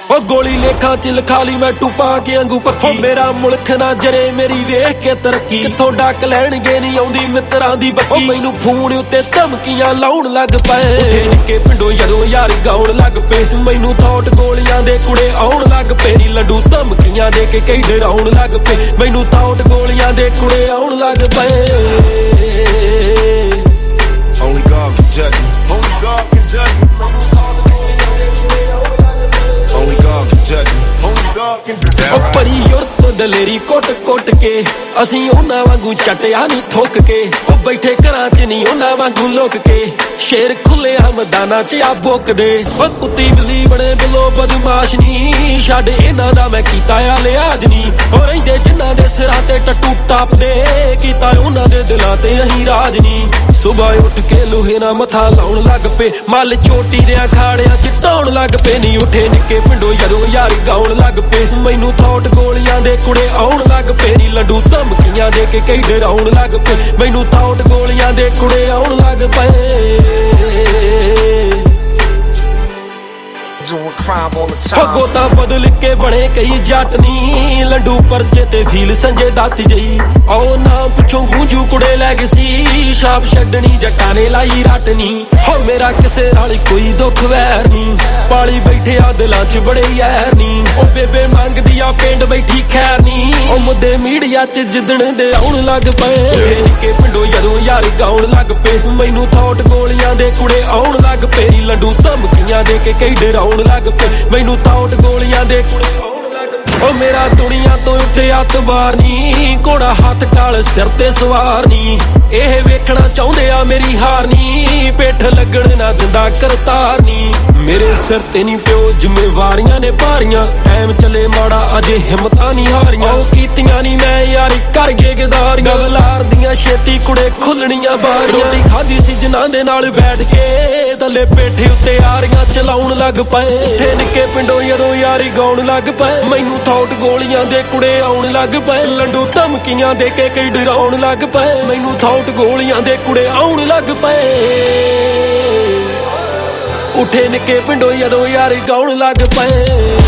ओ गोली लेखा च लिखा ली मैं टूपा के अंगू पक्की मेरा मुल्क ना जरे मेरी वेख के तरक्की किथों डक लैणगे नहीं आउंदी मित्रां दी बक्की मैनू फोन उत्ते धमकियां लाउण लग पए निक्के पिंडों जदों यार गाउण लग पे मैनू थॉट गोलियां दे कुड़े आउण लग पे नी लड्डू धमकियां दे के कई डराउण लग पे मैनू थॉट गोलियां दे कुड़े आउण लग पए Only God can judge me. Only God can judge me. Only God can judge me. Only God can judge me. ओ परी युरत दलेरी कोट कोट के असीं उन्हां वांगू चटिया नहीं थोक के ओ बैठे घरां च नहीं उन्हां वांगू लोक के शेर खुले मैदानां च आ बोक दे ओ कुत्ती बिल्ली बने बिलो बदमाश नहीं छड्ड इन्हां दा मैं कीता आ लिहाज नहीं ओ रहिंदे जिन्हां दे सिरां ते टट्टू टापदे कीता उन्हां दे दिलां ते अहीं राज नहीं सुबह उठ के लोहे ना मथा लाउण लग पे मल चोटी दे अखाड़ियां च ढाउण लग पे नी उठे निक्के पिंडों जदों यार गाउण लग पे मैनू थॉट गोलियां दे कुड़े आउण लग पे नी लड्डू धमकियां दे के कई डराउण लग पे मैनू थॉट गोलियां दे कुड़े आउण लग पए Doing crime all the time. गोता बदल के बने कई जट नी लड्डू परचे ते फील संजय दाती जई ओ नाम पिछों गूंजू कुड़े लै गसी छाप छड्डनी जट्टां ने लाई रटनी हो मेरा किसे नाल कोई दुख वैर नी पाली बैठे आ दिलां च बड़े यार नी ओ बेबे मंगदी आ पिंड बैठी खैर नी ओ मुद्दे मीडिया च जिदण दे आउण लग पए निक्के पिंडों जदों यार गाउण लग पे मैनू थॉट गोलियां दे कुड़े आउण लग पे लड्डू धमकियां दे के कई डराउण लग पे मैनू थॉट गोलियां दे कुड़े आउण लग पे ओ मेरा दुनिया तो उत्ते अतबार नी घोड़ा हत्थ काल सिर ते सवार नी ਇਹ ਵੇਖਣਾ ਚਾਹੁੰਦੇ ਆ ਮੇਰੀ ਹਾਰ ਨੀ ਪਿੱਠ ਲੱਗਣ ਨਾ ਦਿੰਦਾ ਕਰਤਾਰ ਨੀ ਮੇਰੇ ਸਿਰ ਤੇ ਨਹੀਂ ਪਿਓ ਜ਼ਿੰਮੇਵਾਰੀਆਂ ਨੇ ਭਾਰੀਆਂ ਟਾਈਮ ਚੱਲੇ ਮਾੜਾ ਅਜੇ ਹਿੰਮਤਾਂ ਨਹੀਂ ਹਾਰੀਆਂ ਉਹ ਕੀਤੀਆਂ ਨਹੀਂ ਮੈਂ ਯਾਰੀ ਕਰ ਗਏ ਗਦਾਰੀਆਂ ਗਵਲਾਰ ਦੀਆਂ ਛੇਤੀ ਕੁੜੇ ਖੁੱਲਣੀਆਂ ਬਾਰੀਆਂ ਰੋਟੀ ਖਾਦੀ ਸੀ ਜਿਨ੍ਹਾਂ ਦੇ ਨਾਲ ਬੈਠ ਕੇ ਥੱਲੇ ਪੇਠੇ ਉੱਤੇ ਆਰੀਆਂ ਚਲਾਉਣ ਲੱਗ ਪਏ ਤੇ ਨਿੱਕੇ ਪਿੰਡੋਂ ਜਦੋਂ ਯਾਰੀ ਗਾਉਣ ਲੱਗ ਪਏ ਮੈਨੂੰ ਥੌਟ ਗੋਲੀਆਂ ਦੇ ਕੁੜੇ ਆਉਣ ਲੱਗ ਪਏ ਲੰਡੂ ਧਮਕੀਆਂ ਦੇ ਕੇ ਕਈ ਡਰਾਉਣ ਲੱਗ ਪਏ ਮੈਨੂੰ ਗੋਲੀਆਂ ਦੇ ਕੁੜੇ ਆਉਣ ਲੱਗ ਪਏ ਉੱਠੇ ਨਿੱਕੇ ਪਿੰਡੋਂ ਜਦੋਂ ਯਾਰ ਗਾਉਣ ਲੱਗ ਪਏ